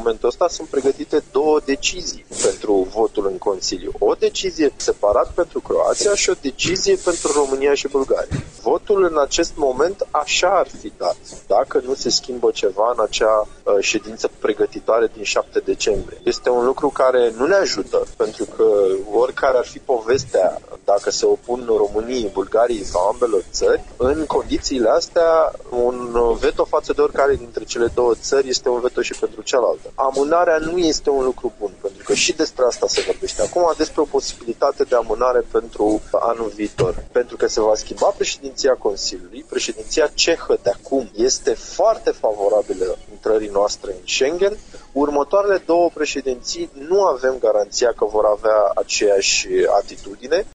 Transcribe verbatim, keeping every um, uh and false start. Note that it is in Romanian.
momentul ăsta sunt pregătite două decizii pentru votul în Consiliu. O decizie separat pentru Croația și o decizie pentru România și Bulgaria. Votul în acest moment așa ar fi dat, dacă nu se schimbă ceva în acea uh, ședință pregătitoare din șapte decembrie. Este un lucru care nu ne ajută, pentru că oricare ar fi povestea, dacă se opun României, Bulgariei sau ambelor țări, în condițiile astea, un veto față de oricare dintre cele două țări este un veto și pentru cealaltă. Amânarea nu este un lucru bun, pentru că și despre asta se vorbește acum, despre o posibilitate de amânare pentru anul viitor. Pentru că se va schimba președinția Consiliului, președinția cehă de acum este foarte favorabilă intrării noastre în Schengen. Următoarele două președinții nu avem garanția că vor avea aceeași atitudine.